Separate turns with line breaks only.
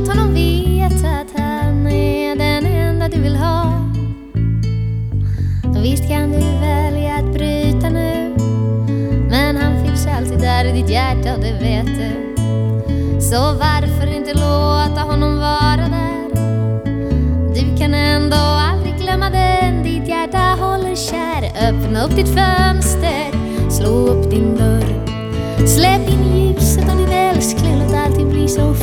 Låt honom veta att han är den enda du vill ha. Visst kan du välja att bryta nu, men han finns alltid där i ditt hjärta och det vet du. Så varför inte låta honom vara där? Du kan ändå aldrig glömma den ditt hjärta håller kär. Öppna upp ditt fönster, slå upp din dörr, släpp in ljuset och din älskling, låt allting bli så